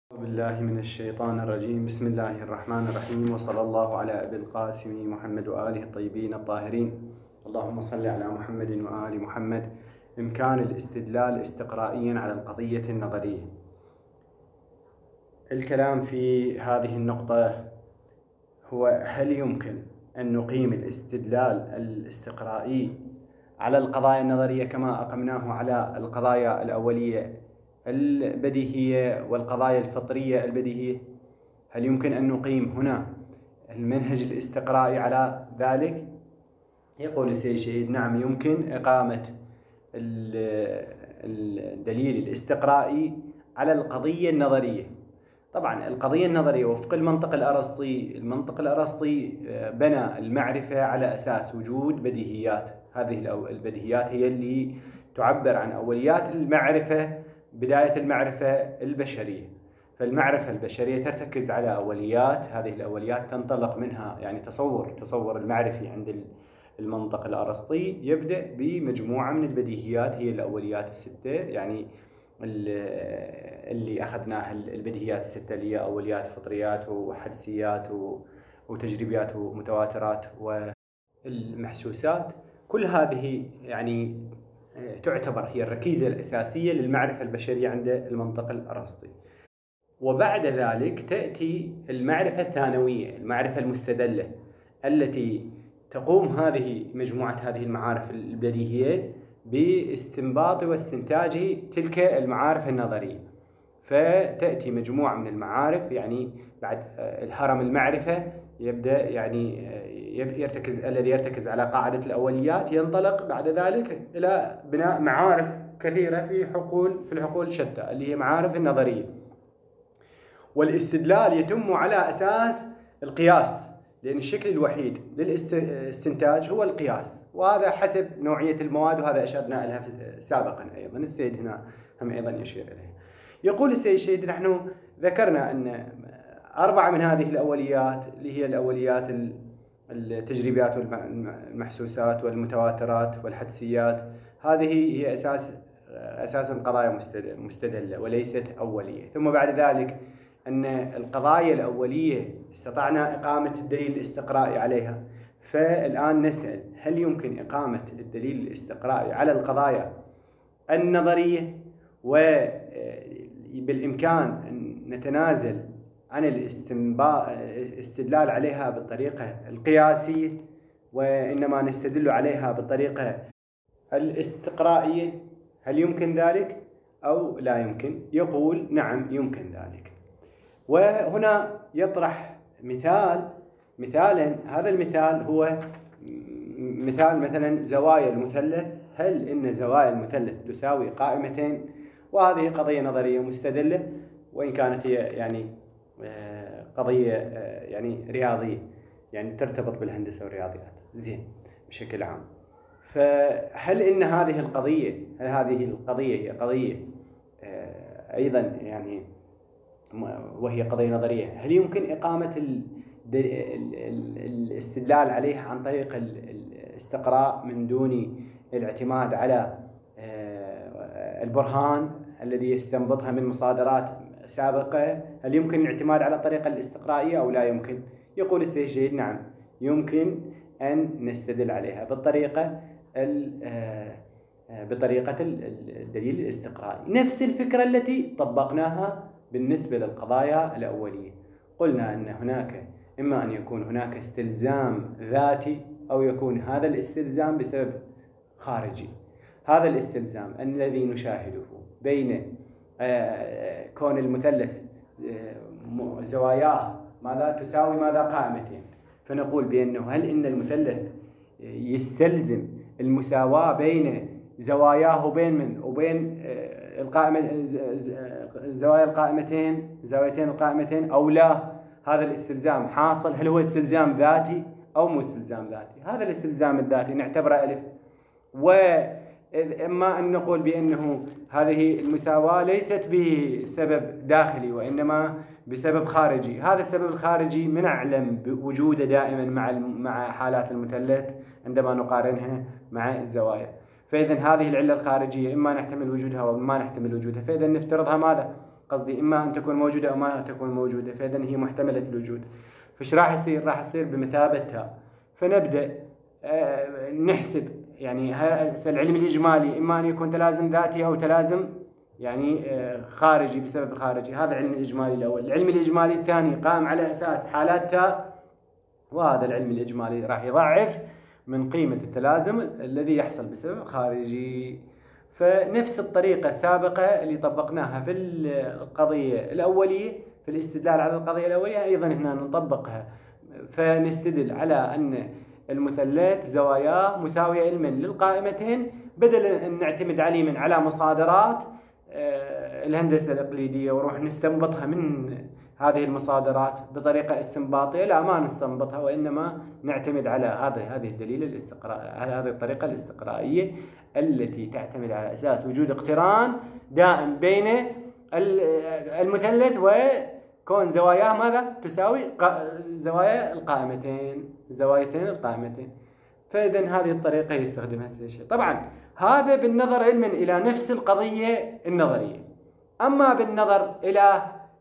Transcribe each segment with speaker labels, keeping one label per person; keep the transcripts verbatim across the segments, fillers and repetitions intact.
Speaker 1: أعوذ بالله من الشيطان الرجيم. بسم الله الرحمن الرحيم، وصلى الله على أبي القاسم محمد وآله الطيبين الطاهرين. اللهم صل على محمد وآل محمد. إمكان الاستدلال استقرائيا على القضية النظرية. الكلام في هذه النقطة هو: هل يمكن أن نقيم الاستدلال الاستقرائي على القضايا النظرية كما أقمناه على القضايا الأولية البديهية والقضايا الفطرية البديهية؟ هل يمكن أن نقيم هنا المنهج الاستقرائي على ذلك؟ يقول السيد شهيد: نعم، يمكن إقامة الدليل الاستقرائي على القضية النظرية. طبعا القضية النظرية وفق المنطق الأرسطي، المنطق الأرسطي بنى المعرفة على أساس وجود بديهيات. هذه البديهيات هي اللي تعبر عن أوليات المعرفة، بداية المعرفة البشرية. فالمعرفة البشرية ترتكز على أوليات، هذه الأوليات تنطلق منها يعني تصور تصور المعرفي عند المنطق الأرسطي يبدأ بمجموعة من البديهيات، هي الأوليات الستة، يعني اللي أخذناها البديهيات الستة اللي هي أوليات، فطريات، وحدسيات، وتجريبيات، ومتواترات، والمحسوسات. كل هذه يعني تعتبر هي الركيزة الأساسية للمعرفة البشرية عند المنطق الأرسطي. وبعد ذلك تأتي المعرفة الثانوية، المعرفة المستدلة، التي تقوم هذه مجموعة هذه المعارف البديهية باستنباط واستنتاج تلك المعارف النظرية. فتأتي مجموعة من المعارف، يعني بعد الهرم المعرفة يبدأ يعني يرتكز الذي يرتكز على قاعدة الأوليات، ينطلق بعد ذلك إلى بناء معارف كثيرة في حقول في الحقول شتى اللي هي معارف النظرية. والاستدلال يتم على أساس القياس، لأن الشكل الوحيد للاستنتاج هو القياس، وهذا حسب نوعية المواد، وهذا أشرنا لها سابقا أيضا. السيد هنا هم أيضا يشير إليه. يقول السيد الشهيد: نحن ذكرنا أن أربعة من هذه الأوليات اللي هي الأوليات التجريبيات والمحسوسات والمتواترات والحدسيات، هذه هي أساس أساسا قضايا مستدلة وليست أولية. ثم بعد ذلك أن القضايا الأولية استطعنا إقامة الدليل الاستقرائي عليها. فالآن نسأل: هل يمكن إقامة الدليل الاستقرائي على القضايا النظرية، وبالإمكان أن نتنازل عن الاستدلال عليها بالطريقة القياسية، وإنما نستدل عليها بالطريقة الاستقرائية؟ هل يمكن ذلك أو لا يمكن؟ يقول: نعم، يمكن ذلك. وهنا يطرح مثال مثالا. هذا المثال هو مثال مثلا زوايا المثلث. هل إن زوايا المثلث تساوي قائمتين؟ وهذه قضية نظرية مستدلة، وإن كانت هي يعني قضية يعني رياضية، يعني ترتبط بالهندسة والرياضيات زين بشكل عام. فهل إن هذه القضية هل هذه القضية هي قضية أيضا يعني وهي قضية نظرية، هل يمكن إقامة الاستدلال عليها عن طريق الاستقراء من دون الاعتماد على البرهان الذي يستنبطها من مصادرات سابقة؟ هل يمكن الاعتماد على الطريقة الاستقرائية أو لا يمكن؟ يقول السيد الشهيد: نعم، يمكن أن نستدل عليها بالطريقة بطريقة الدليل الاستقرائي. نفس الفكرة التي طبقناها بالنسبة للقضايا الأولية. قلنا أن هناك إما أن يكون هناك استلزام ذاتي، أو يكون هذا الاستلزام بسبب خارجي. هذا الاستلزام الذي نشاهده بين كون المثلث زواياه ماذا تساوي ماذا قائمتين، فنقول بأنه هل إن المثلث يستلزم المساواة بين زواياه وبين من وبين القائمة زوايا القائمتين زاويتين القائمتين أو لا؟ هذا الاستلزام حاصل. هل هو استلزام ذاتي أو مو استلزام ذاتي؟ هذا الاستلزام الذاتي نعتبره ألف. وإما أن نقول بأنه هذه المساواة ليست بسبب داخلي وإنما بسبب خارجي. هذا السبب الخارجي منعلم بوجوده دائما مع مع حالات المثلث عندما نقارنها مع الزوايا. فإذا هذه العلة الخارجية إما نحتمل وجودها وما نحتمل وجودها، فإذا نفترضها ماذا؟ قصدي إما أن تكون موجودة أو ما تكون موجودة، فإذا هي محتملة الوجود. فإيش راح يصير؟ راح يصير بمثابة تاء. فنبدأ آه نحسب يعني العلم الإجمالي إما أن يكون تلازم ذاتي أو تلازم يعني آه خارجي بسبب خارجي. هذا العلم الإجمالي الأول. العلم الإجمالي الثاني قام على أساس حالات تاء، وهذا العلم الإجمالي راح يضاعف من قيمة التلازم الذي يحصل بسبب خارجي. فنفس الطريقة السابقة اللي طبقناها في القضية الأولية في الاستدلال على القضية الأولية أيضا هنا نطبقها. فنستدل على أن المثلث زواياه مساوية علما للقائمتين، بدل أن نعتمد علما على مصادرات الهندسة الإقليدية ونروح نستنبطها من هذه المصادرات بطريقة استنباطية. لا، ما نستنبطها، وإنما نعتمد على هذا هذه الدليل الاستقراء على هذه الطريقة الاستقرائية التي تعتمد على أساس وجود اقتران دائم بين المثلث وكون زواياه ماذا تساوي زوايا القائمتين زوايتين القائمتين. فإذا هذه الطريقة يستخدمها الشيء. طبعا هذا بالنظر علما إلى نفس القضية النظرية. أما بالنظر إلى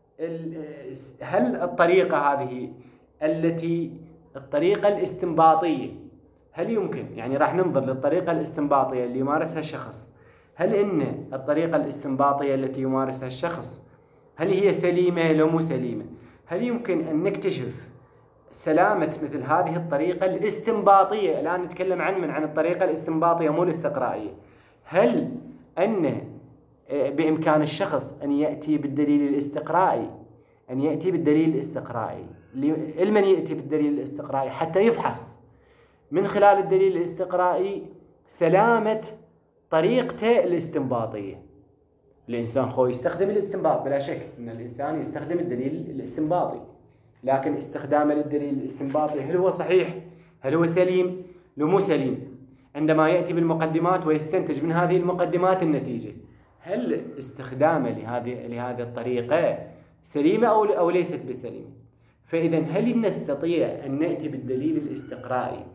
Speaker 1: هل الطريقة هذه التي الطريقة الاستنباطية هل يمكن يعني راح ننظر للطريقة الاستنباطية اللي يمارسها الشخص، هل إن الطريقة الاستنباطية التي يمارسها الشخص هل هي سليمة لو مو سليمة؟ هل يمكن أن نكتشف سلامة مثل هذه الطريقة الاستنباطية؟ الآن نتكلم عن من عن الطريقة الاستنباطية مو الاستقرائية. هل أن بإمكان الشخص أن يأتي بالدليل الاستقرائي أن يأتي بالدليل الاستقرائي لمن يأتي بالدليل الاستقرائي حتى يفحص من خلال الدليل الاستقرائي سلامة طريقته الاستنباطية؟ الإنسان خو يستخدم الاستنباط، بلا شك أن الإنسان يستخدم الدليل الاستنباطي، لكن استخدامه للدليل الاستنباطي هل هو صحيح؟ هل هو سليم؟ لو مو سليم عندما يأتي بالمقدمات ويستنتج من هذه المقدمات النتيجة، هل استخدامه لهذه لهذه الطريقة سليمة أو أو ليست بسليمة؟ فإذا هل نستطيع أن نأتي بالدليل الاستقرائي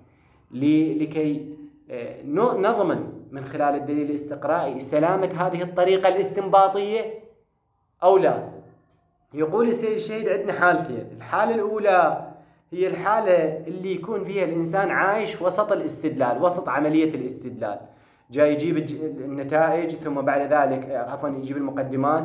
Speaker 1: لكي نضمن من خلال الدليل الاستقرائي سلامة هذه الطريقة الاستنباطية أو لا؟ يقول السيد الشهيد عندنا حالتين. الحالة الأولى هي الحالة اللي يكون فيها الإنسان عايش وسط الاستدلال، وسط عملية الاستدلال، جاي يجيب النتائج ثم بعد ذلك عفوا يجيب المقدمات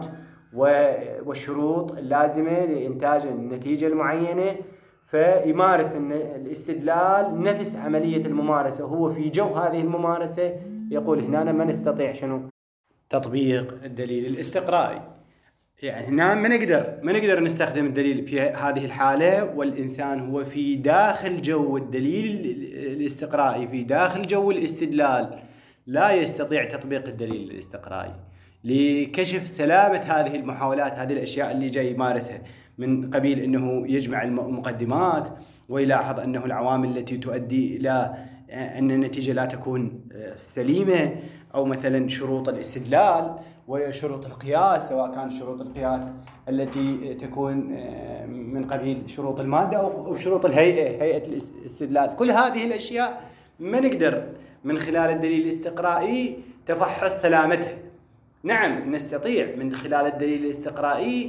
Speaker 1: والشروط اللازمة لإنتاج النتيجة المعينة، فيمارس الاستدلال نفس عملية الممارسة. هو في جو هذه الممارسة يقول هنا ما نستطيع شنو تطبيق الدليل الاستقرائي. يعني هنا ما نقدر ما نقدر نستخدم الدليل في هذه الحالة، والإنسان هو في داخل جو الدليل الاستقرائي، في داخل جو الاستدلال، لا يستطيع تطبيق الدليل الاستقرائي لكشف سلامة هذه المحاولات، هذه الأشياء اللي جاي يمارسها من قبيل أنه يجمع المقدمات ويلاحظ أنه العوامل التي تؤدي إلى أن النتيجة لا تكون سليمة، أو مثلا شروط الاستدلال وشروط القياس، سواء كان شروط القياس التي تكون من قبيل شروط المادة أو شروط الهيئة، هيئة الاستدلال. كل هذه الأشياء ما نقدر من خلال الدليل الاستقرائي تفحص سلامتها. نعم نستطيع من خلال الدليل الاستقرائي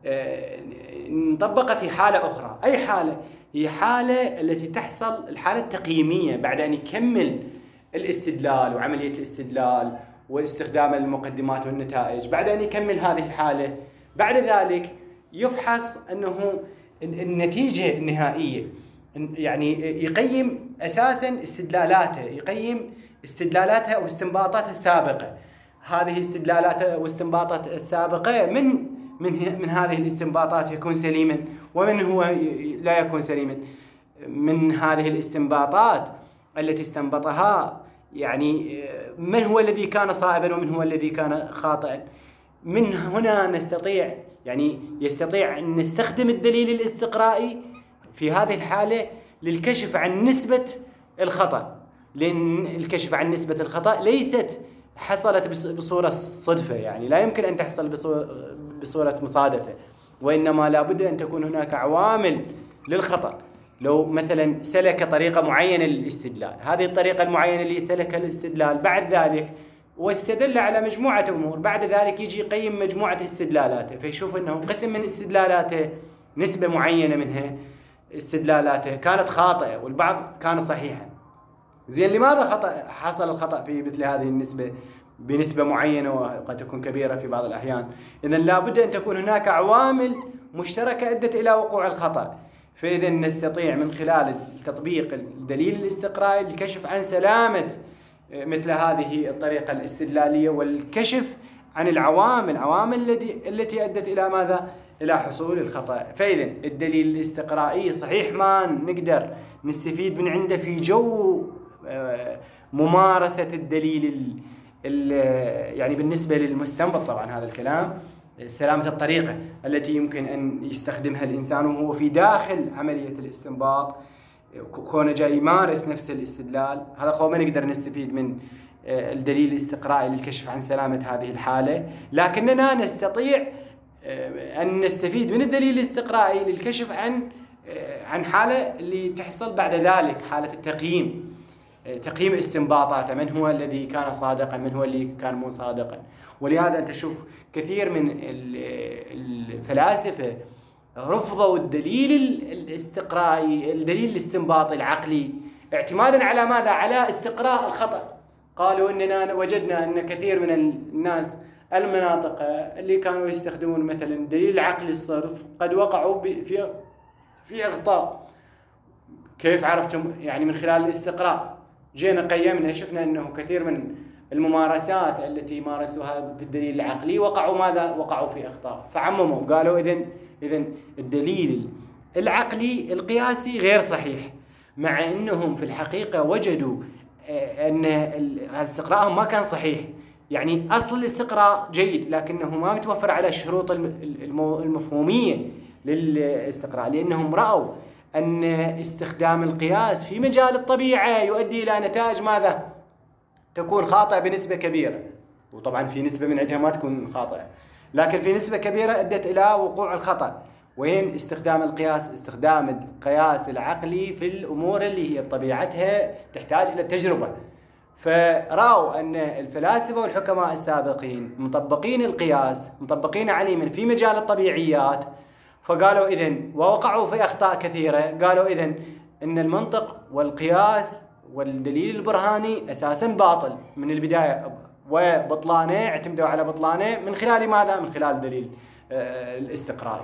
Speaker 1: نطبقه في حالة أخرى. أي حالة؟ هي حالة التي تحصل الحالة التقييمية بعد أن يكمل الاستدلال وعملية الاستدلال واستخدام المقدمات والنتائج. بعد أن يكمل هذه الحالة بعد ذلك يفحص أنه النتيجة النهائية، يعني يقيم أساسا استدلالاته، يقيم استدلالاته أو استنباطاته السابقة. هذه استدلالاته واستنباطاته السابقة من من من هذه الاستنباطات يكون سليما ومن هو لا يكون سليما. من هذه الاستنباطات التي استنبطها يعني من هو الذي كان صائبا ومن هو الذي كان خاطئا. من هنا نستطيع يعني يستطيع أن نستخدم الدليل الاستقرائي في هذه الحالة للكشف عن نسبة الخطأ، لأن الكشف عن نسبة الخطأ ليست حصلت بصورة صدفة، يعني لا يمكن أن تحصل بصورة مصادفة، وإنما لابد أن تكون هناك عوامل للخطأ. لو مثلا سلك طريقة معينة للاستدلال، هذه الطريقة المعينة اللي سلكها الاستدلال بعد ذلك واستدل على مجموعة أمور، بعد ذلك يجي يقيم مجموعة استدلالاته، فيشوف أنه قسم من استدلالاته نسبة معينة منها استدلالاته كانت خاطئة والبعض كان صحيحا. زين، لماذا خطأ حصل الخطأ في مثل هذه النسبة بنسبة معينة وقد تكون كبيرة في بعض الأحيان؟ إذن لابد أن تكون هناك عوامل مشتركة أدت إلى وقوع الخطأ. فإذا نستطيع من خلال تطبيق الدليل الاستقرائي الكشف عن سلامة مثل هذه الطريقة الاستدلالية والكشف عن العوامل عوامل التي التي أدت إلى ماذا؟ إلى حصول الخطأ. فإذا الدليل الاستقرائي صحيح ما نقدر نستفيد من عنده في جو ممارسة الدليل ال ال يعني بالنسبة للمستنبط، طبعا هذا الكلام سلامة الطريقة التي يمكن أن يستخدمها الإنسان وهو في داخل عملية الاستنباط، كونه جاي يمارس نفس الاستدلال، هذا خو ما نقدر نستفيد من الدليل الاستقرائي للكشف عن سلامة هذه الحالة. لكننا نستطيع أن نستفيد من الدليل الاستقرائي للكشف عن عن حالة اللي تحصل بعد ذلك، حالة التقييم، تقييم استنباطاته، من هو الذي كان صادقا، من هو اللي كان مو صادقا. ولهذا أنت تشوف كثير من الفلاسفة رفضوا الدليل الاستقرائي، الدليل الاستنباطي العقلي، اعتمادا على ماذا؟ على استقراء الخطأ. قالوا إننا وجدنا أن كثير من الناس المناطق اللي كانوا يستخدمون مثلا الدليل العقلي الصرف قد وقعوا في في أخطاء. كيف عرفتم؟ يعني من خلال الاستقراء. جينا قيمنا شفنا أنه كثير من الممارسات التي مارسوها في الدليل العقلي وقعوا ماذا؟ وقعوا في أخطاء، فعمموا قالوا إذن إذن الدليل العقلي القياسي غير صحيح، مع أنهم في الحقيقة وجدوا أن استقراءهم ما كان صحيح. يعني أصل الاستقراء جيد لكنه ما متوفر على الشروط المفهومية للاستقراء، لأنهم رأوا أن استخدام القياس في مجال الطبيعة يؤدي إلى نتائج ماذا؟ تكون خاطئة بنسبة كبيرة، وطبعا في نسبة من عندها ما تكون خاطئة، لكن في نسبة كبيرة أدت إلى وقوع الخطأ. وين استخدام القياس؟ استخدام القياس العقلي في الأمور اللي هي بطبيعتها تحتاج إلى التجربة. فرأوا أن الفلاسفة والحكماء السابقين مطبقين القياس، مطبقين عليما في مجال الطبيعيات، فقالوا إذن ووقعوا في أخطاء كثيرة. قالوا إذن أن المنطق والقياس والدليل البرهاني أساسا باطل من البداية، وبطلانه اعتمدوا على بطلانه من خلال ماذا؟ من خلال الدليل الاستقرائي.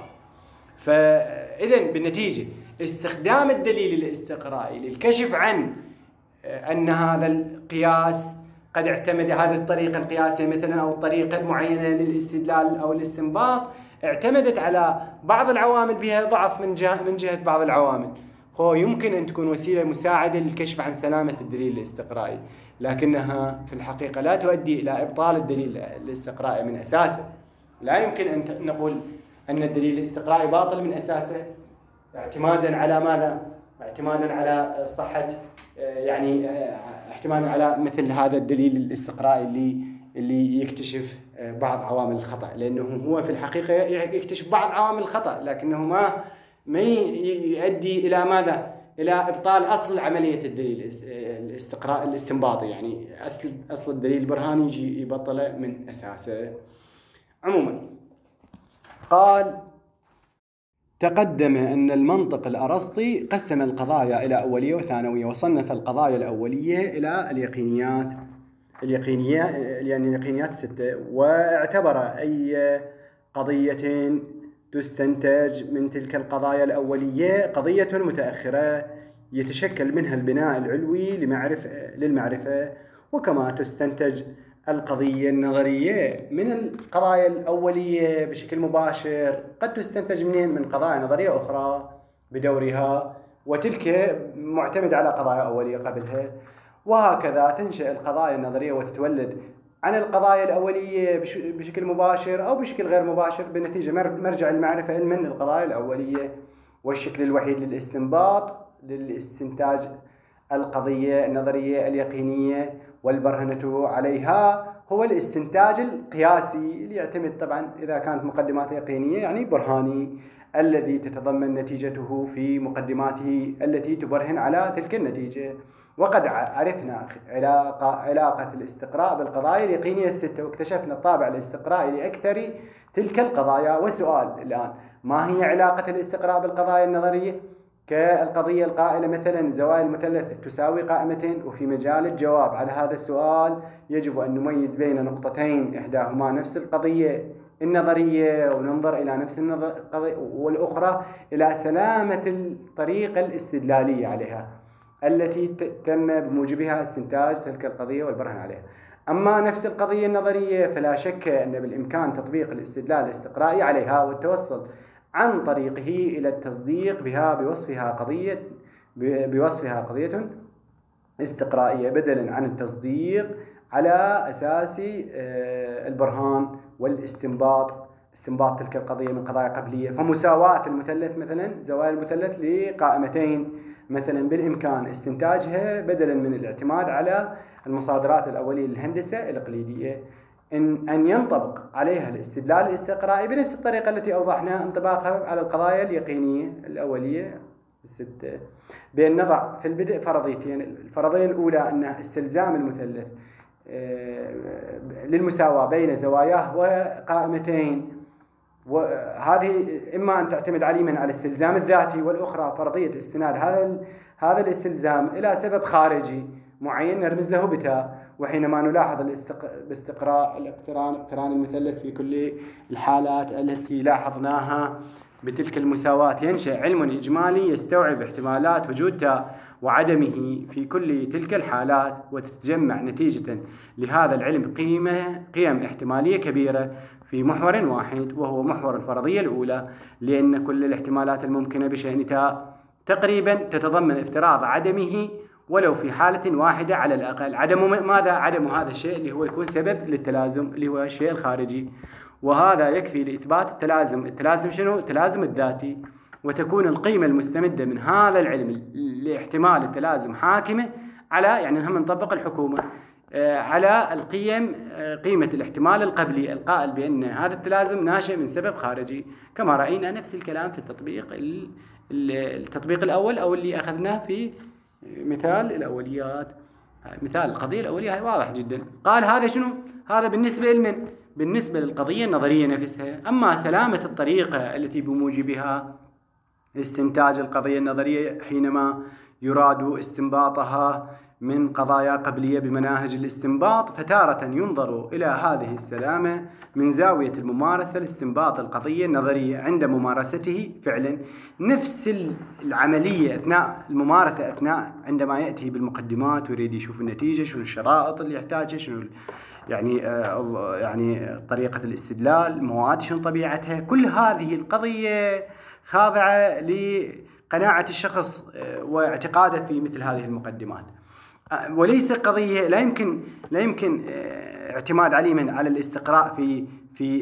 Speaker 1: فإذن بالنتيجة استخدام الدليل الاستقرائي للكشف عن أن هذا القياس قد اعتمد هذه الطريقة القياسية مثلا أو الطريقة المعينة للاستدلال أو الاستنباط اعتمدت على بعض العوامل بها ضعف من جهة من جهة بعض العوامل، خو يمكن أن تكون وسيلة مساعدة للكشف عن سلامة الدليل الاستقرائي، لكنها في الحقيقة لا تؤدي إلى إبطال الدليل الاستقرائي من أساسه. لا يمكن أن نقول أن الدليل الاستقرائي باطل من أساسه اعتمادا على ماذا؟ اعتمادا على صحة، يعني اعتمادا على مثل هذا الدليل الاستقرائي اللي اللي يكتشف بعض عوامل الخطأ، لأنه هو في الحقيقة يكتشف بعض عوامل الخطأ لكنه ما ما يؤدي إلى ماذا؟ إلى إبطال أصل عملية الدليل الاستقراء الاستنباطي، يعني أصل أصل الدليل البرهاني يجي يبطله من أساسه. عموما قال: تقدم أن المنطق الأرسطي قسم القضايا إلى أولية وثانوية، وصنف القضايا الأولية إلى اليقينيات اليقينيات يعني اليقينيات الستة، واعتبر أي قضية تستنتج من تلك القضايا الأولية قضية متأخرة يتشكل منها البناء العلوي لمعرفة للمعرفة، وكما تستنتج القضية النظرية من القضايا الأولية بشكل مباشر، قد تستنتج منها من قضايا نظرية أخرى بدورها، وتلك معتمدة على قضايا أولية قبلها. وهكذا تنشأ القضايا النظرية وتتولد عن القضايا الأولية بشكل مباشر أو بشكل غير مباشر، بالنتيجة مرجع المعرفة علما القضايا الأولية، والشكل الوحيد للاستنباط للاستنتاج القضية النظرية اليقينية والبرهنة عليها هو الاستنتاج القياسي، اللي يعتمد طبعا إذا كانت مقدمات يقينية يعني برهاني، الذي تتضمن نتيجته في مقدماته التي تبرهن على تلك النتيجة. وقد عرفنا علاقة, علاقة الاستقراء بالقضايا اليقينية الستة، واكتشفنا الطابع الاستقرائي لأكثر تلك القضايا. والسؤال الآن: ما هي علاقة الاستقراء بالقضايا النظرية؟ كالقضية القائلة مثلا زوايا المثلث تساوي قائمتين. وفي مجال الجواب على هذا السؤال يجب أن نميز بين نقطتين إحداهما نفس القضية النظرية وننظر إلى نفس القضية، والأخرى إلى سلامة الطريقة الاستدلالية عليها التي تم بموجبها استنتاج تلك القضية والبرهان عليها. أما نفس القضية النظرية فلا شك أن بالإمكان تطبيق الاستدلال الاستقرائي عليها والتوصل عن طريقه إلى التصديق بها بوصفها قضية بوصفها قضية استقرائية، بدلا عن التصديق على أساس البرهان والاستنباط استنباط تلك القضية من قضايا قبلية. فمساواة المثلث مثلا زوايا المثلث لقائمتين مثلا بالإمكان استنتاجها بدلا من الاعتماد على المصادرات الأولية للهندسة الإقليدية، إن أن ينطبق عليها الاستدلال الاستقرائي بنفس الطريقة التي أوضحنا انطباقها على القضايا اليقينية الأولية الستة، بأن نضع في البدء فرضيتين. الفرضية الأولى أن استلزام المثلث للمساواة بين زواياه وقائمتين، وهذه إما أن تعتمد عليما على الاستلزام الذاتي، والأخرى فرضية استناد هذا هذا الاستلزام إلى سبب خارجي معين نرمز له بتاء. وحينما نلاحظ باستقراء الاقتران اقتران المثلث في كل الحالات التي لاحظناها بتلك المساواة، ينشأ علم إجمالي يستوعب احتمالات وجود تاء وعدمه في كل تلك الحالات، وتتجمع نتيجة لهذا العلم قيمة قيم احتمالية كبيرة في محور واحد، وهو محور الفرضية الأولى، لأن كل الاحتمالات الممكنة بشأن تاء تقريبا تتضمن افتراض عدمه ولو في حالة واحدة على الأقل. عدم ماذا؟ عدم هذا الشيء اللي هو يكون سبب للتلازم اللي هو الشيء الخارجي، وهذا يكفي لإثبات التلازم. التلازم شنو؟ التلازم الذاتي. وتكون القيمة المستمدة من هذا العلم لاحتمال التلازم حاكمة على، يعني هم نطبق الحكومة على القيم، قيمة الاحتمال القبلي القائل بأن هذا التلازم ناشئ من سبب خارجي، كما رأينا نفس الكلام في التطبيق التطبيق الأول أو اللي أخذناه في مثال الأوليات. مثال القضية الأولية واضح جدا. قال هذا شنو؟ هذا بالنسبة لمن؟ بالنسبة للقضية النظرية نفسها. أما سلامة الطريقة التي بموجبها استنتاج القضية النظرية حينما يراد استنباطها من قضايا قبلية بمناهج الاستنباط، فتارة ينظر إلى هذه السلامة من زاوية الممارسة لاستنباط القضية النظرية عند ممارسته فعلا. نفس العملية أثناء الممارسة، أثناء عندما يأتي بالمقدمات ويريد يشوف النتيجة، شنو الشرائط اللي يحتاجها، شنو يعني يعني طريقة الاستدلال، المواد شنو طبيعتها، كل هذه القضية خاضعة لقناعة الشخص واعتقاده في مثل هذه المقدمات، وليس قضية لا يمكن لا يمكن اعتماد عليما على الاستقراء في في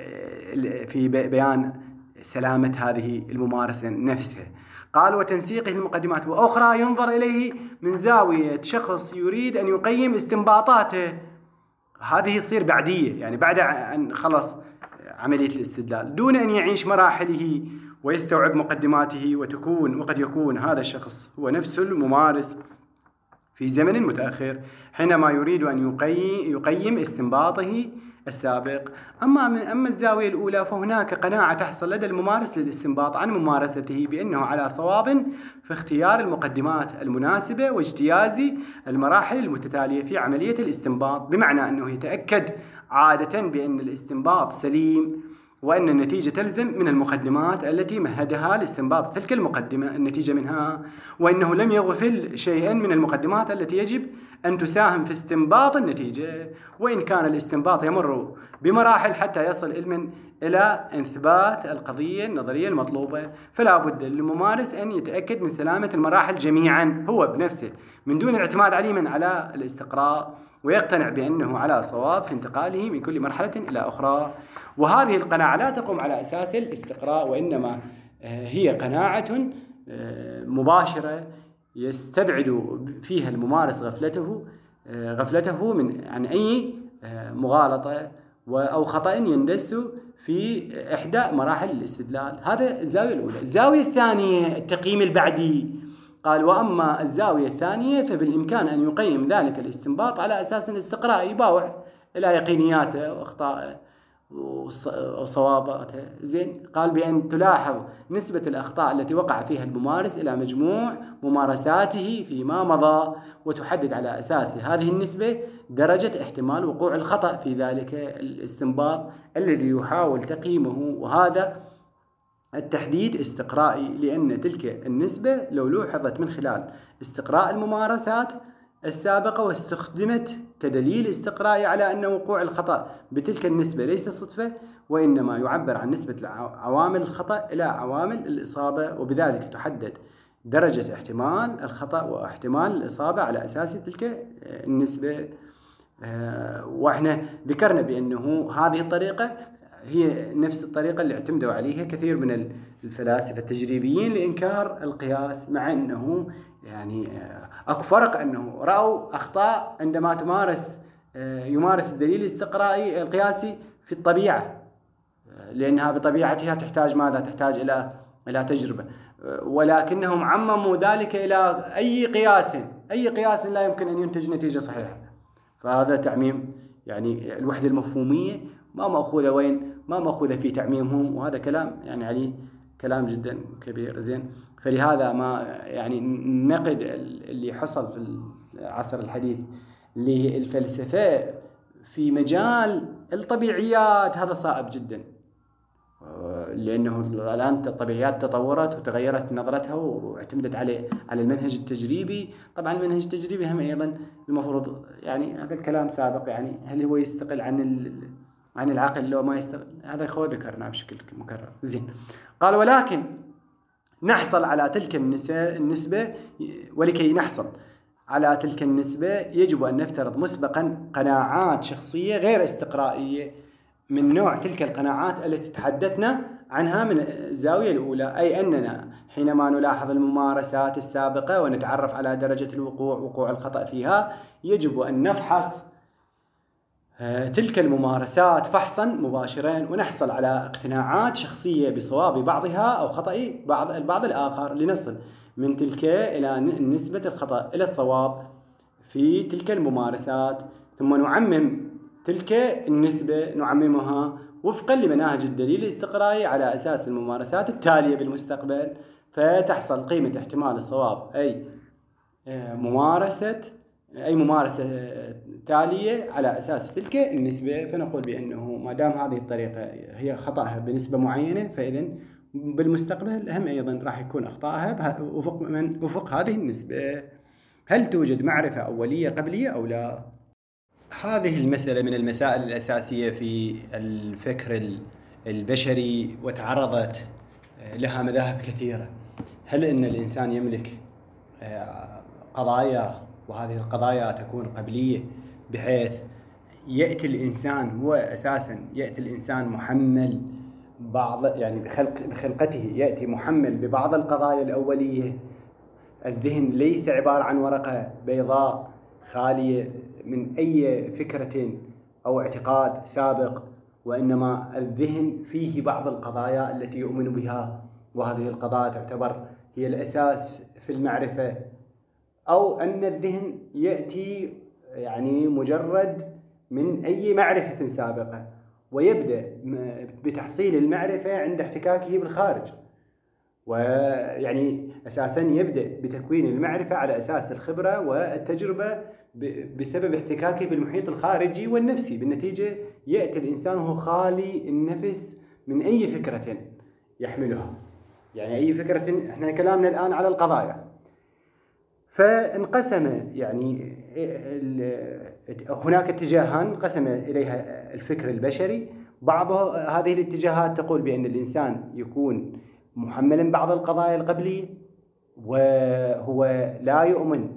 Speaker 1: في بيان سلامة هذه الممارسة نفسها. قال وتنسيقه المقدمات، وأخرى ينظر إليه من زاوية شخص يريد أن يقيم استنباطاته، هذه يصير بعدية، يعني بعد أن خلص عملية الاستدلال، دون أن يعيش مراحله ويستوعب مقدماته. وتكون وقد يكون هذا الشخص هو نفسه الممارس في زمن متأخر حينما يريد أن يقيم استنباطه السابق. أما من أما الزاوية الأولى فهناك قناعة تحصل لدى الممارس للاستنباط عن ممارسته بأنه على صواب في اختيار المقدمات المناسبة واجتياز المراحل المتتالية في عملية الاستنباط، بمعنى أنه يتأكد عادة بأن الاستنباط سليم، وأن النتيجة تلزم من المقدمات التي مهدها لاستنباط تلك المقدمة النتيجة منها، وأنه لم يغفل شيئا من المقدمات التي يجب أن تساهم في استنباط النتيجة، وإن كان الاستنباط يمر بمراحل حتى يصل علما إلى إثبات القضية النظرية المطلوبة. فلا بد للممارس أن يتأكد من سلامة المراحل جميعا هو بنفسه من دون الاعتماد عليما على الاستقراء، ويقتنع بأنه على صواب في انتقاله من كل مرحلة إلى أخرى. وهذه القناعة لا تقوم على أساس الاستقراء، وإنما هي قناعة مباشرة يستبعد فيها الممارس غفلته غفلته من عن أي مغالطة أو خطأ يندس في إحدى مراحل الاستدلال. هذا الزاوية الأولى. الزاوية الثانية التقييم البعدي. قال: وأما الزاوية الثانية فبالإمكان أن يقيم ذلك الاستنباط على أساس استقرائي باوع إلى يقينياته وأخطائه وصواباته. زين. قال بأن تلاحظ نسبة الأخطاء التي وقع فيها الممارس إلى مجموع ممارساته فيما مضى، وتحدد على أساس هذه النسبة درجة احتمال وقوع الخطأ في ذلك الاستنباط الذي يحاول تقييمه. وهذا التحديد استقرائي، لأن تلك النسبة لو لوحظت من خلال استقراء الممارسات السابقة واستخدمت كدليل استقرائي على أن وقوع الخطأ بتلك النسبة ليس صدفة، وإنما يعبر عن نسبة عوامل الخطأ إلى عوامل الإصابة، وبذلك تحدد درجة احتمال الخطأ واحتمال الإصابة على أساس تلك النسبة. وإحنا ذكرنا بأنه هذه الطريقة هي نفس الطريقة اللي اعتمدوا عليها كثير من الفلاسفة التجريبيين لإنكار القياس، مع أنه يعني أكو فرق أنه رأوا أخطاء عندما تمارس يمارس الدليل الاستقرائي القياسي في الطبيعة، لأنها بطبيعتها تحتاج ماذا؟ تحتاج إلى إلى تجربة، ولكنهم عمموا ذلك إلى أي قياس أي قياس لا يمكن أن ينتج نتيجة صحيحة. فهذا تعميم يعني الوحدة المفهومية ما مأخوذة وين؟ ما مأخوذة في تعميمهم، وهذا كلام يعني عليه كلام جدا كبير. زين. فلهذا ما يعني النقد اللي حصل في العصر الحديث للفلسفة في مجال الطبيعيات هذا صعب جدا، لأنه الآن الطبيعيات تطورت وتغيرت نظرتها واعتمدت على على المنهج التجريبي. طبعا المنهج التجريبي هم أيضا المفروض يعني هذا الكلام سابق، يعني هل هو يستقل عن عن العقل لو ما يستقل؟ هذا خو ذكرناه بشكل مكرر. زين. قال: ولكن نحصل على تلك النسبة، ولكي نحصل على تلك النسبة يجب أن نفترض مسبقا قناعات شخصية غير استقرائية من نوع تلك القناعات التي تحدثنا عنها من الزاوية الأولى، أي أننا حينما نلاحظ الممارسات السابقة ونتعرف على درجة الوقوع وقوع الخطأ فيها يجب أن نفحص تلك الممارسات فحصا مباشرا ونحصل على اقتناعات شخصية بصواب بعضها أو خطأ بعض البعض الآخر، لنصل من تلك إلى نسبة الخطأ إلى الصواب في تلك الممارسات، ثم نعمم تلك النسبة نعممها وفقا لمناهج الدليل الاستقرائي على أساس الممارسات التالية بالمستقبل، فتحصل قيمة احتمال الصواب أي ممارسة أي ممارسة تالية على أساس تلك النسبة. فنقول بأنه ما دام هذه الطريقة هي خطأها بنسبة معينة، فإذن بالمستقبل هم أيضا راح يكون أخطائها وفق من وفق هذه النسبة. هل توجد معرفة أولية قبلية أو لا؟ هذه المسألة من المسائل الأساسية في الفكر البشري، وتعرضت لها مذاهب كثيرة. هل أن الإنسان يملك قضايا وهذه القضايا تكون قبلية بحيث يأتي الإنسان هو أساسا يأتي الإنسان محمل بعض يعني بخلق بخلقته يأتي محمل ببعض القضايا الأولية. الذهن ليس عبارة عن ورقة بيضاء خالية من أي فكرة أو اعتقاد سابق، وإنما الذهن فيه بعض القضايا التي يؤمن بها، وهذه القضايا تعتبر هي الأساس في المعرفة. أو أن الذهن يأتي يعني مجرد من أي معرفة سابقة ويبدأ بتحصيل المعرفة عند احتكاكه بالخارج، ويعني أساساً يبدأ بتكوين المعرفة على أساس الخبرة والتجربة بسبب احتكاكه بالمحيط الخارجي والنفسي. بالنتيجة يأتي الإنسان وهو خالي النفس من أي فكرة يحملها، يعني أي فكرة. إحنا كلامنا الآن على القضايا، فانقسم يعني هناك اتجاهان انقسم إليها الفكر البشري. بعض هذه الاتجاهات تقول بأن الإنسان يكون محملا بعض القضايا القبلية، وهو لا يؤمن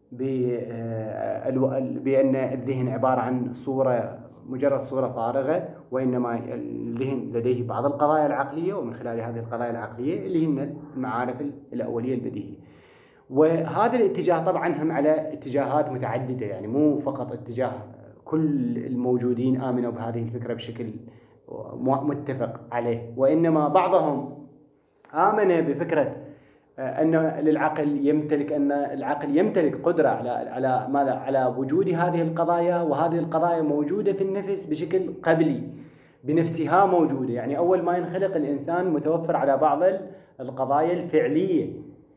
Speaker 1: بأن الذهن عبارة عن صورة مجرد صورة فارغة، وإنما الذهن لديه بعض القضايا العقلية، ومن خلال هذه القضايا العقلية اللي هن المعارف الأولية البديهية. وهذا الاتجاه طبعا هم على اتجاهات متعددة، يعني مو فقط اتجاه كل الموجودين آمنوا بهذه الفكرة بشكل متفق عليه، وإنما بعضهم آمن بفكرة أن للعقل يمتلك أن العقل يمتلك قدرة على على ماذا على وجود هذه القضايا، وهذه القضايا موجودة في النفس بشكل قبلي بنفسها موجودة. يعني أول ما ينخلق الإنسان متوفر على بعض القضايا الفعلية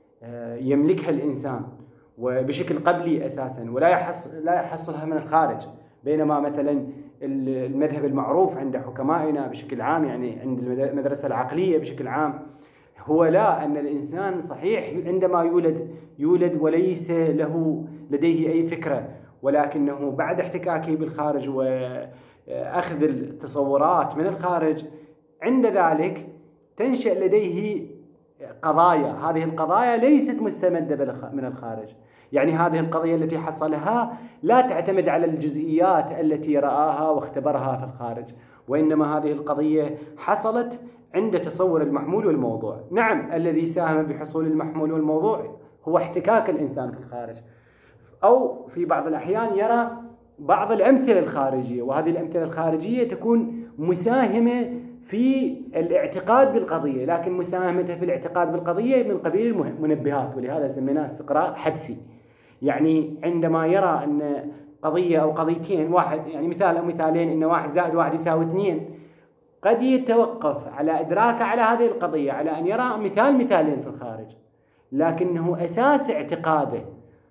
Speaker 1: يملكها الإنسان وبشكل قبلي أساسا، ولا يحصل لا يحصلها من الخارج. بينما مثلا المذهب المعروف عند حكمائنا بشكل عام، يعني عند المدرسة العقلية بشكل عام، هو لا، أن الإنسان صحيح عندما يولد يولد وليس له لديه أي فكرة، ولكنه بعد احتكاكه بالخارج وأخذ التصورات من الخارج، عند ذلك تنشأ لديه قضايا. هذه القضايا ليست مستمدة من الخارج، يعني هذه القضية التي حصلها لا تعتمد على الجزئيات التي رآها واختبرها في الخارج، وإنما هذه القضية حصلت عند تصور المحمول والموضوع. نعم، الذي ساهم بحصول المحمول والموضوع هو احتكاك الإنسان في الخارج، أو في بعض الأحيان يرى بعض الأمثلة الخارجية، وهذه الأمثلة الخارجية تكون مساهمة في الاعتقاد بالقضية، لكن مساهمته في الاعتقاد بالقضية من قبيل المنبهات، ولهذا سميناه استقراء حدسي. يعني عندما يرى أن قضية أو قضيتين، واحد يعني مثال أو مثالين، أن واحد زائد واحد يساوي اثنين، قد يتوقف على إدراكه على هذه القضية على أن يرى مثال مثالين في الخارج، لكنه أساس اعتقاده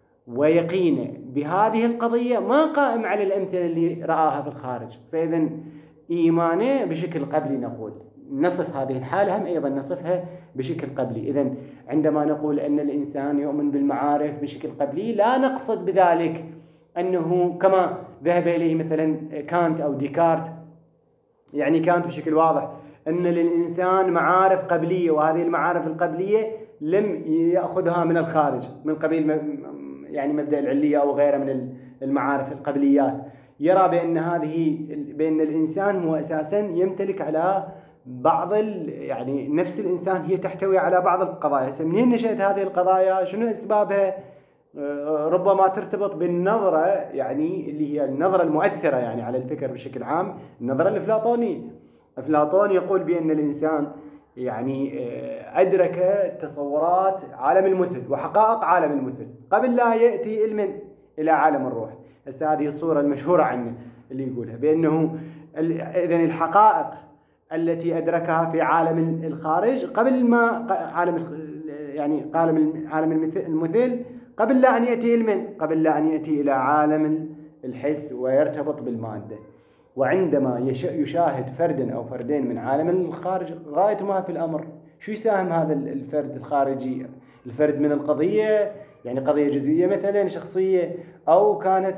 Speaker 1: ويقينه بهذه القضية ما قائم على الأمثلة اللي رآها في الخارج. فإذا إيمانه بشكل قبلي، نقول نصف هذه الحالة هم أيضا نصفها بشكل قبلي. إذن عندما نقول أن الإنسان يؤمن بالمعارف بشكل قبلي، لا نقصد بذلك أنه كما ذهب إليه مثلا كانت أو ديكارت. يعني كانت بشكل واضح أن للإنسان معارف قبلية، وهذه المعارف القبلية لم يأخذها من الخارج من قبيل يعني مبدأ العلية أو غيره من المعارف القبليات. يرى بأن هذه بأن الإنسان هو أساسا يمتلك على بعض يعني نفس الإنسان هي تحتوي على بعض القضايا. منين نشأت هذه القضايا؟ شنو أسبابها؟ ربما ترتبط بالنظرة، يعني اللي هي النظرة المؤثرة يعني على الفكر بشكل عام، النظرة الأفلاطونية. أفلاطون يقول بأن الإنسان يعني أدرك تصورات عالم المثل وحقائق عالم المثل قبل لا يأتي علم إلى عالم الروح. هسه هذه الصورة المشهورة عنه اللي يقولها بأنه إذن الحقائق التي أدركها في عالم الخارج قبل ما عالم يعني عالم عالم المثل قبل لا أن يأتي علم، قبل لا أن يأتي إلى عالم الحس ويرتبط بالمادة. وعندما يشاهد فردا أو فردين من عالم الخارج غاية ما في الأمر شو يساهم هذا الفرد الخارجي، الفرد من القضية، يعني قضية جزئية مثلا شخصية، أو كانت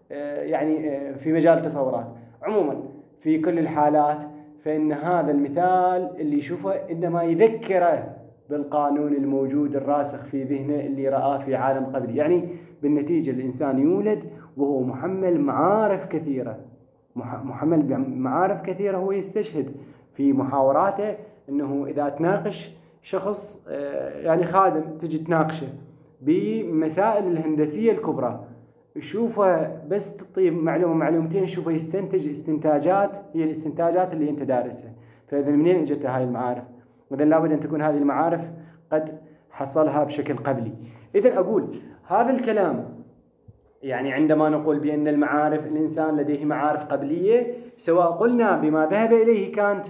Speaker 1: يعني في مجال التصورات. عموما في كل الحالات فإن هذا المثال اللي يشوفه إنما يذكره بالقانون الموجود الراسخ في ذهنه اللي رآه في عالم قبلي. يعني بالنتيجة الإنسان يولد وهو محمل معارف كثيرة، محمل بمعارف كثيرة. هو يستشهد في محاوراته أنه إذا تناقش شخص يعني خادم تجي تناقشه بمسائل الهندسية الكبرى، شوفه بس تطيب معلومة معلومتين شوفه يستنتج استنتاجات هي الاستنتاجات اللي أنت دارسها. فإذا منين اجت هاي المعارف؟ إذا لابد أن تكون هذه المعارف قد حصلها بشكل قبلي. إذا أقول هذا الكلام يعني عندما نقول بأن المعارف الإنسان لديه معارف قبلية، سواء قلنا بما ذهب إليه كانت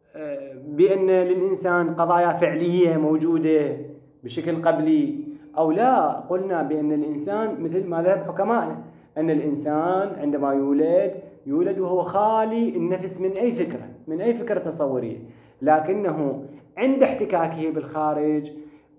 Speaker 1: بأن للإنسان قضايا فعلية موجودة بشكل قبلي، أو لا قلنا بأن الإنسان مثل ما ذهب حكمائنا أن الإنسان عندما يولد يولد وهو خالي النفس من أي فكرة من أي فكرة تصورية، لكنه عند احتكاكه بالخارج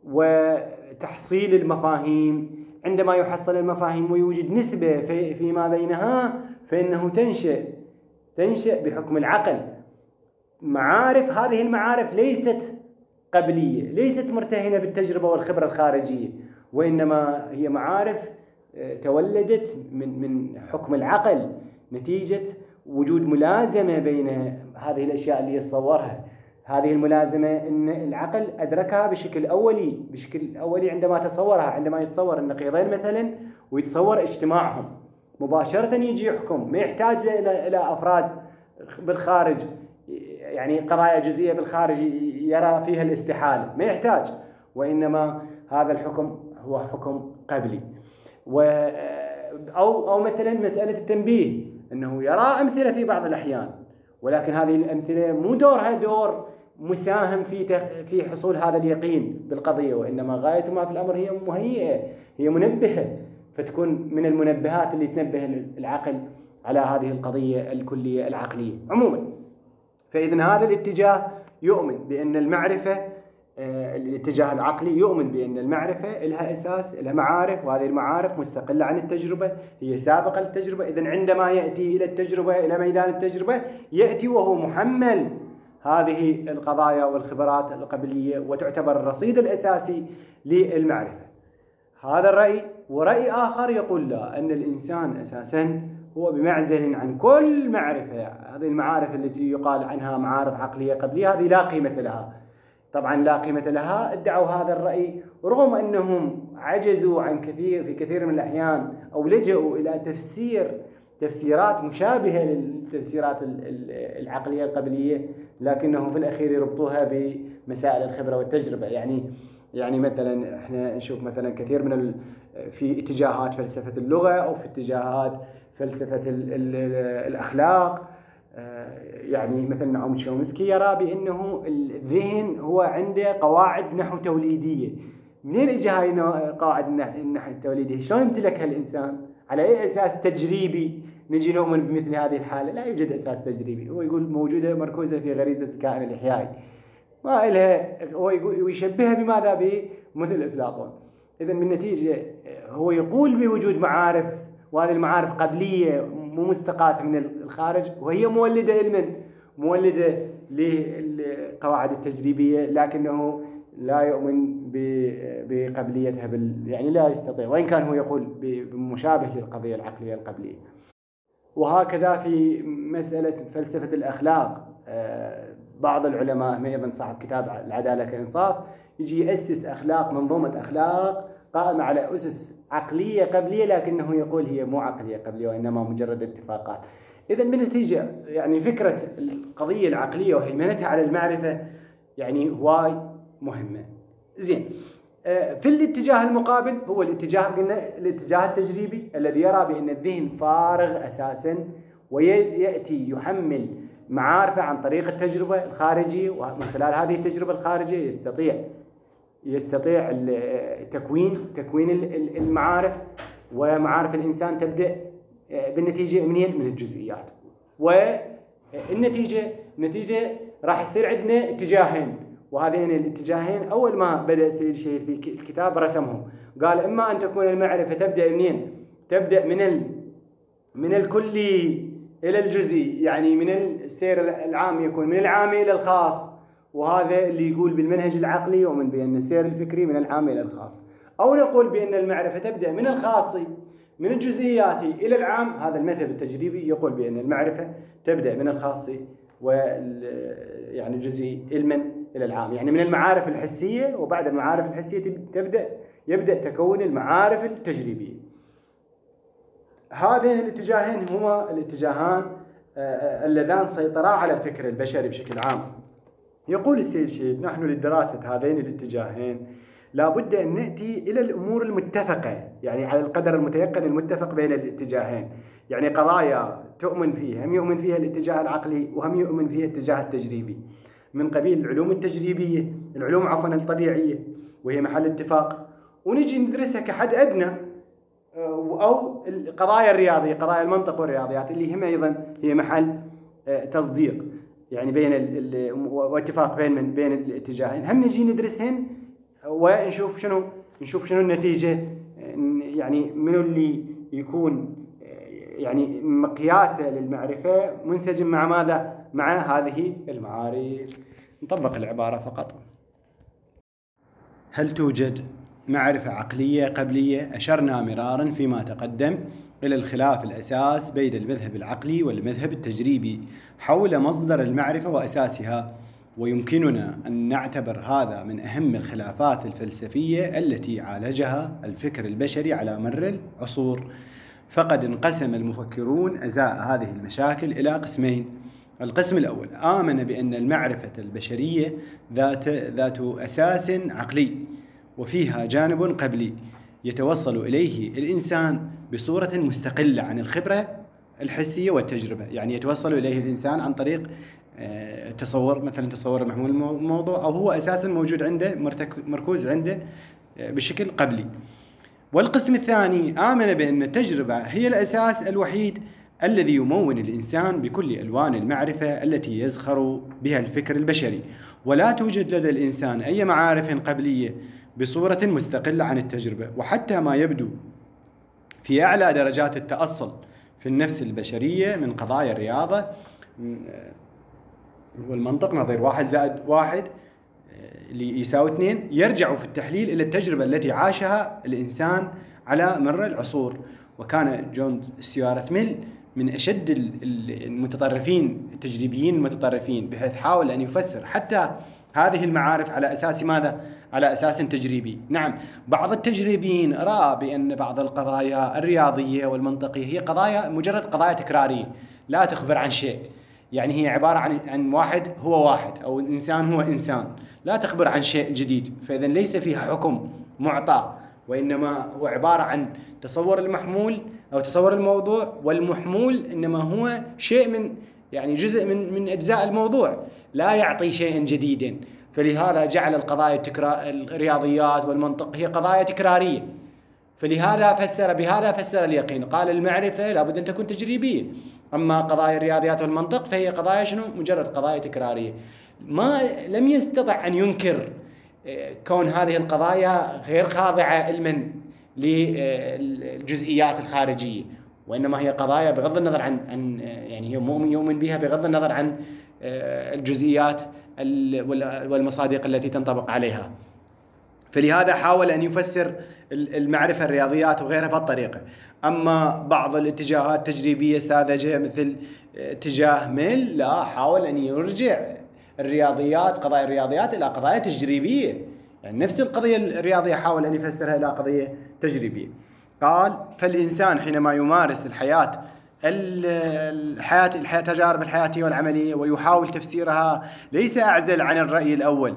Speaker 1: وتحصيل المفاهيم، عندما يحصل المفاهيم ويوجد نسبة في فيما بينها، فإنه تنشأ تنشأ بحكم العقل معارف. هذه المعارف ليست قبلية، ليست مرتهنة بالتجربة والخبرة الخارجية، وإنما هي معارف تولدت من من حكم العقل نتيجة وجود ملازمة بين هذه الأشياء اللي يتصورها. هذه الملازمة إن العقل أدركها بشكل أولي بشكل أولي عندما تصورها، عندما يتصور النقيضين مثلا ويتصور اجتماعهم مباشرة يجي يحكم، ما يحتاج إلى إلى أفراد بالخارج، يعني قضايا جزئية بالخارج يرى فيها الاستحالة، ما يحتاج. وإنما هذا الحكم هو حكم قبلي. و أو أو مثلا مسألة التنبيه، أنه يرى أمثلة في بعض الأحيان، ولكن هذه الأمثلة مو دورها دور مساهم في في حصول هذا اليقين بالقضية، وإنما غاية ما في الأمر هي مهيئة، هي منبهة، فتكون من المنبهات اللي تنبه العقل على هذه القضية الكلية العقلية عموما. فإذن هذا الاتجاه يؤمن بأن المعرفة، الاتجاه العقلي يؤمن بأن المعرفة لها أساس، لها معارف، وهذه المعارف مستقلة عن التجربة، هي سابقة للتجربة. إذن عندما يأتي إلى التجربة، إلى ميدان التجربة، يأتي وهو محمل هذه القضايا والخبرات القبلية، وتعتبر الرصيد الأساسي للمعرفة. هذا الرأي. ورأي آخر يقول لا، أن الإنسان أساساً هو بمعزل عن كل معرفة. هذه المعارف التي يقال عنها معارف عقلية قبلية هذه لا قيمة لها. طبعا لا قيمة لها، ادعوا هذا الرأي رغم أنهم عجزوا عن كثير في كثير من الأحيان، أو لجأوا إلى تفسير تفسيرات مشابهة للتفسيرات العقلية القبلية، لكنهم في الأخير يربطوها بمسائل الخبرة والتجربة. يعني يعني مثلا احنا نشوف مثلا كثير من ال... في اتجاهات فلسفة اللغة، أو في اتجاهات فلسفة ال... ال... الأخلاق، يعني مثلا نعوم تشومسكي يرى بأنه الذهن هو عنده قواعد نحو توليدية. منين اجى هاي قواعد النحو التوليدية؟ شلون امتلكها الإنسان؟ على أي أساس تجريبي نجي نؤمن بمثل هذه الحالة؟ لا يوجد أساس تجريبي. هو يقول موجودة مركوزة في غريزة الكائن الإحيائي، ما إلها. هو يشبهها بماذا؟ بمثل أفلاطون. إذن بالنتيجة هو يقول بوجود معارف، وهذه المعارف قبلية مو مستقاة من الخارج، وهي مولدة علما، مولدة للقواعد التجريبية، لكنه لا يؤمن بقبليتها بال... يعني لا يستطيع، وإن كان هو يقول بمشابه للقضية العقلية القبلية. وهكذا في مسألة فلسفة الأخلاق، بعض العلماء أيضا صاحب كتاب العدالة كإنصاف يجي يأسس أخلاق، منظومة أخلاق قائمة على أسس عقلية قبلية، لكنه يقول هي مو عقلية قبلية وإنما مجرد اتفاقات. إذن بالنتيجة يعني فكرة القضية العقلية وهيمنتها على المعرفة يعني هواي مهمة. زين، في الاتجاه المقابل هو الاتجاه قلنا الاتجاه التجريبي الذي يرى بأن الذهن فارغ أساسا، ويأتي يحمل معارفه عن طريق التجربة الخارجية، ومن خلال هذه التجربة الخارجية يستطيع يستطيع تكوين تكوين المعارف. ومعارف الإنسان تبدأ بالنتيجة منين؟ من الجزئيات. والنتيجة نتيجة راح يصير عندنا اتجاهين، وهذين الاتجاهين أول ما بدأ السيد الشهيد في الكتاب رسمهم، قال إما أن تكون المعرفة تبدأ منين؟ تبدأ من ال من الكلي إلى الجزئي، يعني من السير العام يكون من العام إلى الخاص، وهذا اللي يقول بالمنهج العقلي ومن بأن السير الفكري من العام إلى الخاص. أو نقول بأن المعرفة تبدأ من الخاص من الجزئيات إلى العام، هذا المذهب التجريبي يقول بأن المعرفة تبدأ من الخاص و يعني الجزئي علما إلى العام، يعني من المعارف الحسية، وبعد المعارف الحسية تبدأ يبدأ تكون المعارف التجريبية. هذين الاتجاهين هما الاتجاهان اللذان سيطرا على الفكر البشري بشكل عام. يقول السيد الشهيد نحن لدراسة هذين الاتجاهين لا بد أن نأتي إلى الأمور المتفقة، يعني على القدر المتيقن المتفق بين الاتجاهين، يعني قضايا تؤمن فيها، هم يؤمن فيها الاتجاه العقلي وهم يؤمن فيها الاتجاه التجريبي، من قبيل العلوم التجريبية، العلوم عفوا الطبيعية وهي محل اتفاق، ونجي ندرسها كحد أدنى، أو القضايا الرياضية، قضايا المنطق والرياضيات اللي هم أيضا هي محل تصديق، يعني بين ال واتفاق بين من بين الاتجاهين، هم نجي ندرسهن ونشوف شنو نشوف شنو النتيجة، يعني منو اللي يكون يعني مقياسه للمعرفة منسجم مع ماذا؟ مع هذه المعارف. نطبق العبارة فقط. هل توجد معرفة عقلية قبلية؟ أشرنا مرارا فيما تقدم إلى الخلاف الأساس بين المذهب العقلي والمذهب التجريبي حول مصدر المعرفة وأساسها، ويمكننا أن نعتبر هذا من أهم الخلافات الفلسفية التي عالجها الفكر البشري على مر العصور. فقد انقسم المفكرون أزاء هذه المشاكل إلى قسمين. القسم الأول آمن بأن المعرفة البشرية ذات ذات أساس عقلي، وفيها جانب قبلي يتوصل إليه الإنسان بصورة مستقلة عن الخبرة الحسية والتجربة. يعني يتوصل إليه الإنسان عن طريق تصور، مثلا تصور محمول الموضوع، أو هو أساسا موجود عنده مركوز عنده بشكل قبلي. والقسم الثاني آمن بأن التجربة هي الأساس الوحيد الذي يمون الإنسان بكل ألوان المعرفة التي يزخر بها الفكر البشري، ولا توجد لدى الإنسان أي معارف قبلية بصورة مستقلة عن التجربة. وحتى ما يبدو في أعلى درجات التأصل في النفس البشرية من قضايا الرياضة والمنطق، نظير واحد زائد واحد اللي يساوي اثنين، يرجع في التحليل إلى التجربة التي عاشها الإنسان على مر العصور. وكان جون ستيوارت ميل من أشد المتطرفين التجريبيين المتطرفين، بحيث حاول أن يفسر حتى هذه المعارف على أساس ماذا؟ على أساس تجريبي. نعم، بعض التجريبيين رأى بأن بعض القضايا الرياضية والمنطقية هي قضايا مجرد قضايا تكرارية لا تخبر عن شيء، يعني هي عبارة عن عن واحد هو واحد، أو الإنسان هو إنسان، لا تخبر عن شيء جديد، فإذا ليس فيها حكم معطى، وإنما هو عبارة عن تصور المحمول أو تصور الموضوع، والمحمول إنما هو شيء من يعني جزء من من أجزاء الموضوع، لا يعطي شيئا جديدا. فلهذا جعل القضايا التكرار الرياضيات والمنطق هي قضايا تكرارية. فلهذا فسر بهذا فسر اليقين، قال المعرفة لابد أن تكون تجريبية، أما قضايا الرياضيات والمنطق فهي قضايا شنو؟ مجرد قضايا تكرارية. ما لم يستطع أن ينكر كون هذه القضايا غير خاضعة علما للجزئيات الخارجية، وإنما هي قضايا بغض النظر عن عن يعني هي مؤمن يؤمن بها بغض النظر عن الجزئيات والمصادق التي تنطبق عليها. فلهذا حاول أن يفسر المعرفة الرياضيات وغيرها بهالطريقة. أما بعض الاتجاهات التجريبية ساذجة مثل اتجاه ميل، لا، حاول أن يرجع الرياضيات قضايا الرياضيات إلى قضايا تجريبية، يعني نفس القضية الرياضية حاول أن يفسرها إلى قضية تجريبية. قال فالإنسان حينما يمارس الحياة الحياة الحياة التجارب الحياتية والعملية ويحاول تفسيرها ليس أعزل عن الرأي الأول،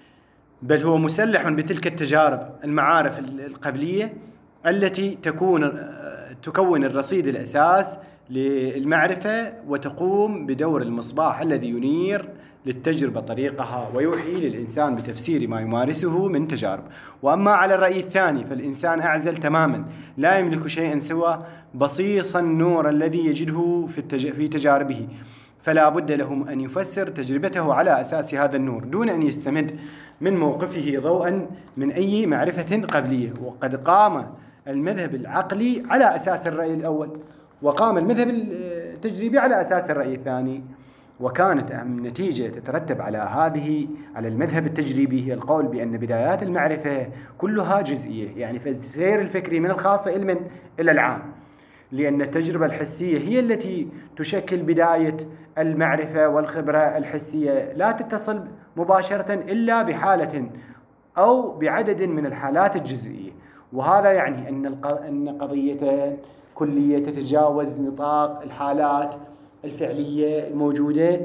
Speaker 1: بل هو مسلح بتلك التجارب المعارف القبلية التي تكون تكون الرصيد الأساس للمعرفة، وتقوم بدور المصباح الذي ينير للتجربة طريقها ويوحي للإنسان بتفسير ما يمارسه من تجارب. وأما على الرأي الثاني فالإنسان أعزل تماما، لا يملك شيئا سوى بصيص النور الذي يجده في, التج... في تجاربه، فلا بد له أن يفسر تجربته على أساس هذا النور دون أن يستمد من موقفه ضوءا من أي معرفة قبلية. وقد قام المذهب العقلي على أساس الرأي الأول، وقام المذهب التجريبي على أساس الرأي الثاني، وكانت أهم نتيجة تترتب على هذه على المذهب التجريبي هي القول بأن بدايات المعرفة كلها جزئية، يعني فالسير الفكري من الخاص علما إلى العام، لأن التجربة الحسية هي التي تشكل بداية المعرفة، والخبرة الحسية لا تتصل مباشرة إلا بحالة أو بعدد من الحالات الجزئية. وهذا يعني أن قضية كلية تتجاوز نطاق الحالات الفعلية الموجودة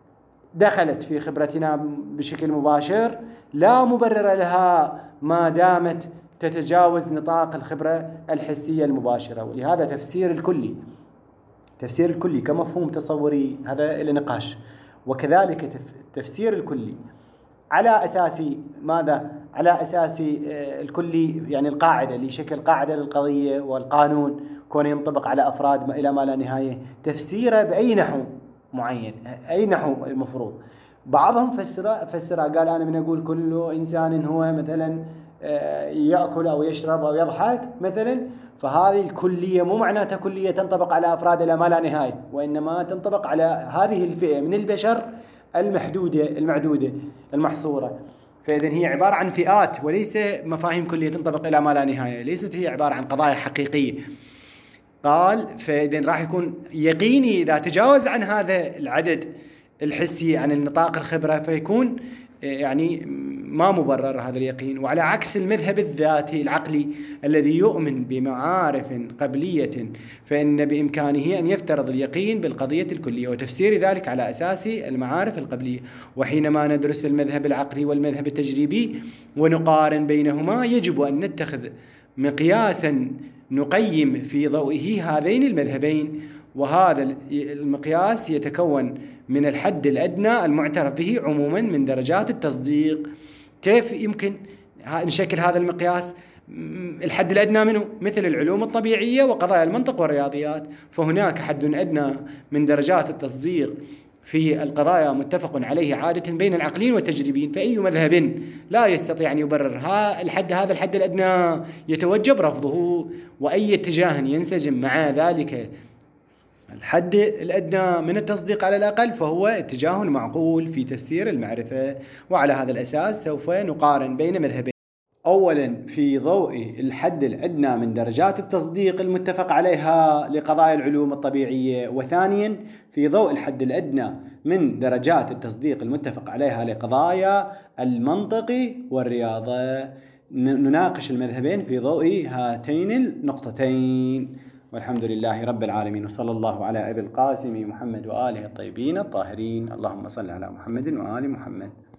Speaker 1: دخلت في خبرتنا بشكل مباشر، لا مبرر لها ما دامت تتجاوز نطاق الخبرة الحسية المباشرة. ولهذا تفسير الكلي تفسير الكلي كمفهوم تصوري هذا إلى نقاش، وكذلك تفسير الكلي على أساس ماذا؟ على أساس الكلي يعني القاعدة اللي شكل قاعدة للقضية والقانون كون ينطبق على أفراد إلى ما لا نهاية، تفسيره بأي نحو معين، أي نحو المفروض. بعضهم فسر فسر قال أنا من أقول كل إنسان هو مثلا يأكل أو يشرب أو يضحك مثلا، فهذه الكلية مو معناتها كلية تنطبق على أفراد إلى ما لا نهاية، وإنما تنطبق على هذه الفئة من البشر المحدودة المعدودة المحصورة. فإذن هي عبارة عن فئات وليس مفاهيم كلية تنطبق إلى ما لا نهاية، ليست هي عبارة عن قضايا حقيقية. قال فإذن راح يكون يقيني إذا تجاوز عن هذا العدد الحسي عن النطاق الخبرة، فيكون يعني ما مبرر هذا اليقين. وعلى عكس المذهب الذاتي العقلي الذي يؤمن بمعارف قبلية، فإن بإمكانه أن يفترض اليقين بالقضية الكلية وتفسير ذلك على أساس المعارف القبلية. وحينما ندرس المذهب العقلي والمذهب التجريبي ونقارن بينهما، يجب أن نتخذ مقياسا نقيم في ضوئه هذين المذهبين، وهذا المقياس يتكون من الحد الأدنى المعترف به عموما من درجات التصديق. كيف يمكن نشكل هذا المقياس؟ الحد الأدنى منه مثل العلوم الطبيعية وقضايا المنطق والرياضيات، فهناك حد أدنى من درجات التصديق في القضايا متفق عليه عادة بين العقليين والتجريبيين، فأي مذهب لا يستطيع أن يبرر ها الحد هذا الحد الأدنى يتوجب رفضه، وأي اتجاه ينسجم مع ذلك الحد الأدنى من التصديق على الأقل فهو اتجاه معقول في تفسير المعرفة. وعلى هذا الأساس سوف نقارن بين مذهبين: أولا في ضوء الحد الأدنى من درجات التصديق المتفق عليها لقضايا العلوم الطبيعية، وثانيا في ضوء الحد الأدنى من درجات التصديق المتفق عليها لقضايا المنطق والرياضة. نناقش المذهبين في ضوء هاتين النقطتين، والحمد لله رب العالمين، وصلى الله على أبي القاسم محمد وآله الطيبين الطاهرين. اللهم صل على محمد وآل محمد.